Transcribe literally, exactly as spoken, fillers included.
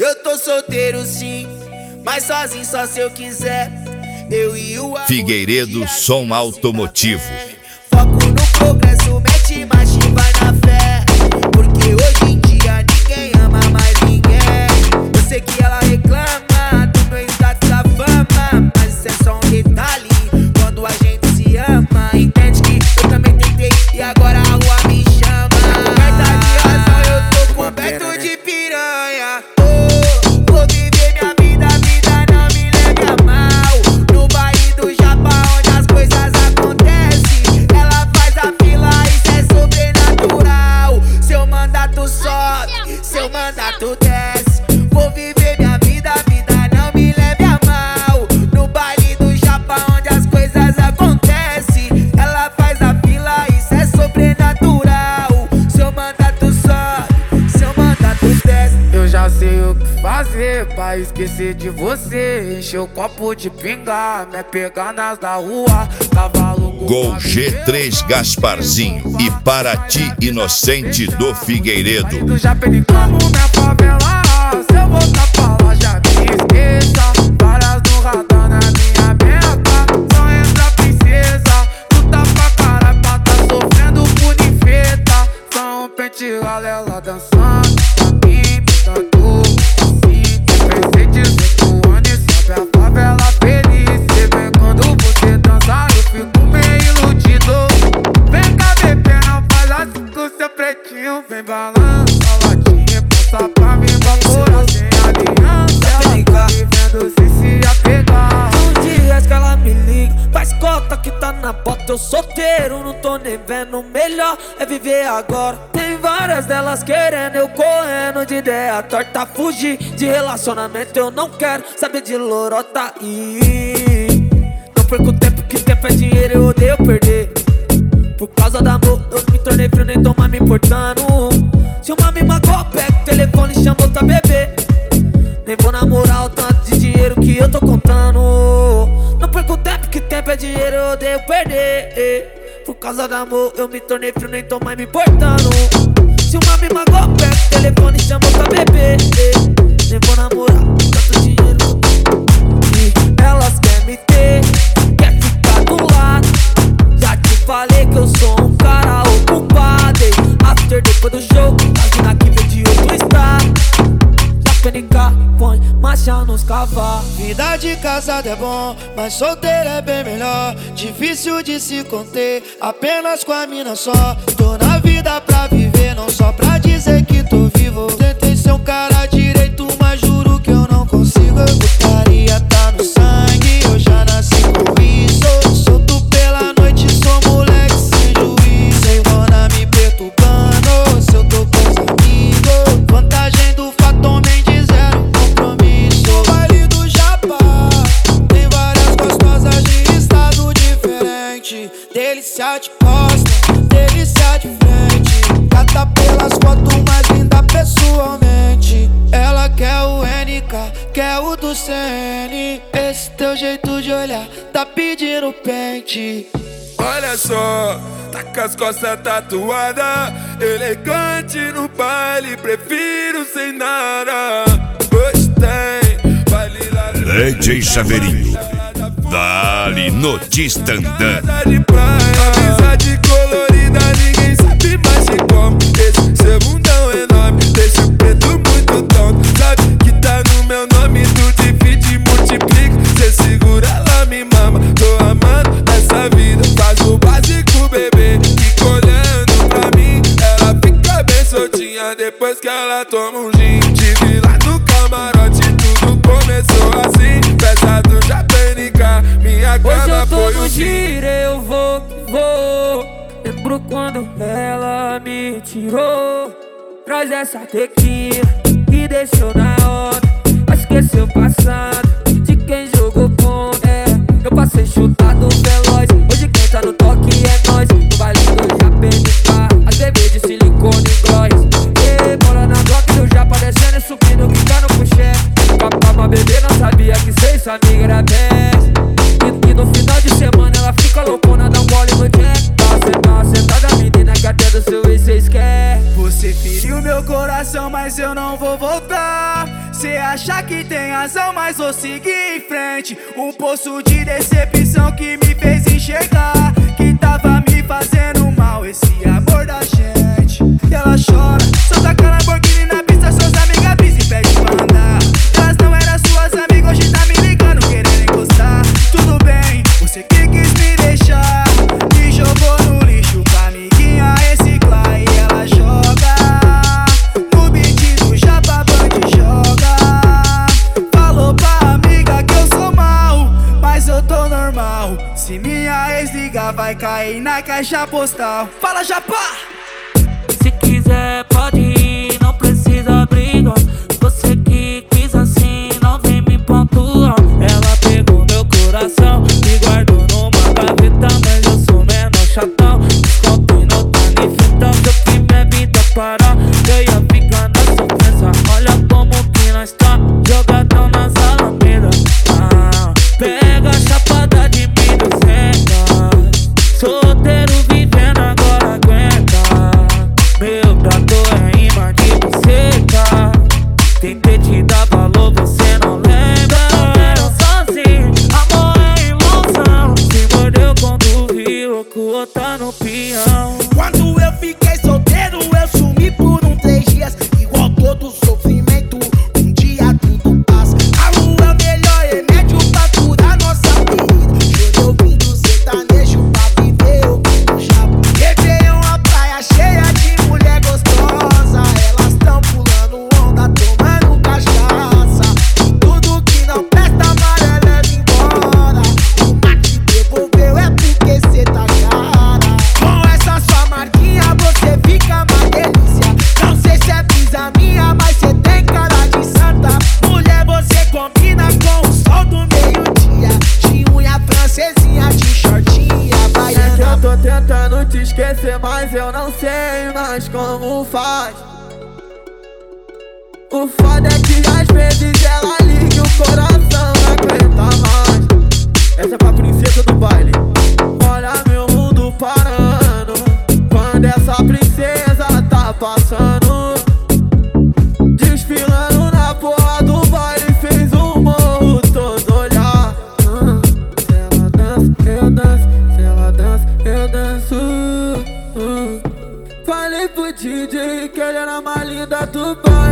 eu tô solteiro sim, mas sozinho só se eu quiser. Eu e o Figueiredo Som Automotivo. Foco no progresso, mete marcha e vai na fé, porque hoje em dia ninguém ama mais ninguém. Eu sei que ela reclama do meu status da fama, mas isso é só um detalhe quando a gente se ama. Entende que eu também tentei e agora a rua me chama. Coberta de razão, eu tô coberto de piranha. Oh, vou viver minha vida, a vida não me leve a mal. No baile do Japão onde as coisas acontecem, ela faz a fila, isso é sobrenatural. Seu mandato sobe, seu mandato desce. Vou viver minha vida, a vida não me leve a mal. No baile do Japão onde as coisas acontecem, ela faz a fila, isso é sobrenatural. Seu mandato sobe, seu mandato desce. Eu já sei o que fazer pra esquecer de você. Encher o copo de pinga, me pegar nas da rua. Cavalo com Gol G três Gasparzinho e Paraty Inocente do Figueiredo. Tu já pedi como minha favela. Se eu voltar pra lá já me esqueça. Várias no radar na minha meta. Só entra princesa. Tu tá pra caralho pra tá sofrendo por infeta. Só um pente ela dançando. Pra mim, tanto assim. Presente cinco anos e sobe a favela feliz. Cê vem quando você dança, eu fico meio iludido. Vem cá, bebê, não faz assim com seu pretinho. Vem balança a latinha, passa pra mim, vapora sem aliança. Ela tá me vendo sem se apegar. Um dia que ela me liga, faz cota que tá na bota. Eu solteiro, não tô nem vendo. Melhor é viver agora. Tem várias delas querendo, eu correndo de ideia torta. Fugir de relacionamento, eu não quero saber de lorota. E não perco tempo, que tempo é dinheiro, eu odeio perder. Por causa do amor, eu me tornei frio, nem tô mais me importando. Se uma me magoa, pega o telefone e chama outra bebê. Nem vou namorar o tanto de dinheiro que eu tô contando. Não perco tempo, que tempo é dinheiro, eu odeio perder. Por causa do amor, eu me tornei frio, nem tô mais me importando. Se uma me magoa, pega o telefone e chama outra bebê. Nem vou namorar tanto dinheiro. E elas querem me ter, quer ficar do lado. Já te falei que eu sou um cara ocupado. After depois do show, a mina que vem de outro estado. Já P N K, põe marcha nos cavalos. Vida de casado é bom, mas solteiro é bem melhor. Difícil de se conter, apenas com a mina só. Tô na vida pra viver, não só pra dizer que tô vivo. Tentei ser um cara direito, mas juro que eu não consigo. Putaria tá no sangue, eu já nasci com isso. Solto pela noite, sou moleque sem juízo. Sem dona me perturbando, se eu tô com os amigos. Vantagem do Fatom Mendes, zero compromisso. No baile do Japão tem várias gostosas de estado diferente. Delícia de costa, delícia de frente. Gata pelas fotos, mais linda pessoalmente. Ela quer o N K, quer o do C N. Esse teu jeito de olhar tá pedindo pente. Olha só, tá com as costas tatuadas, elegante no baile, prefiro sem nada. Gostei, baile lá no D J Chaveirinho, dali no Tistandã. Amizade colorida, ninguém sabe mais de como. Esse seu mundão enorme, deixa o preto muito tonto. Sabe que tá no meu nome, tu divide e multiplica. Cê segura, ela me mama, tô amando essa vida. Faz o básico, bebê, fica olhando pra mim. Ela fica bem soltinha depois que ela toma um gin. Tive lá no camarote, tudo começou assim. Pesado já P N K, minha cara foi Hoje eu tô no o giro, eu vou que vou. Lembro quando ela me tirou. Traz essa tequila e deixou na hora. Vai esquecer o passado de quem jogou contra. É, eu passei chutado veloz. Hoje quem tá no toque é nós. No baile do já P N K, a T V de silicone e gloss. E bola na Glock do Japa descendo e subindo, quicando pro chefe. Papá, uma bebê não sabia que cê sua amiga era best. E, e no final de semana ela fica loucona, dá um gole no jack. Tá sentada, menina, que até do seu ex cês quer. Você feriu meu coração, mas eu não vou voltar. Cê acha que tem razão, mas vou seguir em frente. Um poço de decepção que me fez enxergar que tava me fazendo mal esse amor da gente. E ela chora, solta aquela Lamborghini na pista, suas amigas brisa e pede pra andar. Elas não eram suas amigas, hoje tá me ligando, querendo encostar. Tudo bem, você que quis me deixar, me jogou no lixo pra amiguinha reciclar. E ela joga no beat do Japa Band, joga. Falou pra amiga que eu sou mal, mas eu tô normal. Se minha ex ligar, vai cair na caixa postal. Fala, Japa! Se quiser pode ir, não precisa brigar. Você que quis assim, não vem me pontuar. Ela pegou meu coração e guardou numa gaveta, mas eu sou menor chatão. Desconto e não tá nem fitão. Se eu que minha vida parar, eu ia ficar na sofrência. Olha como que nós tá, jogadão nas alamedas. Ah, pega a chapada de mim duzentas. Solteiro vivendo agora aguenta. Meu prato é imã de buceta. Tentei te dar valor, você não lembra. Eu sozinho, amor é ilusão. Se mordeu quando viu que o outro tá no peão. Quando eu fiquei solteiro, eu sumi por um três dias. Igual todo sofrimento, um dia tudo passa. A lua é o melhor remédio pra curar nossa ferida. Chorei ouvindo sertanejo pra viver o que já. Réveillon, a praia cheia de mulher gostosa. Elas tão pulando onda, tomando cachaça. Tudo que não presta, amarelo leva embora. O mate devolveu é porque cê tá cara. Com essa sua marquinha você fica uma delícia. Não sei se é brisa minha, mas cê tem cara de santa. Mulher, você combina com o sol do meio-dia. De unha francesinha, de shortinha, É que eu baiana. tô tentando te esquecer, mas eu não sei mais como faz. O foda é que às vezes ela liga e o coração não aguenta mais. Essa é pra princesa do baile. Olha meu mundo parando quando essa princesa tá passando. Desfilando na porra do baile, fez o morro todo olhar. Hum, Se ela dança, eu danço. Se ela dança, eu danço. Hum. Falei pro D J que ele era mais linda do baile.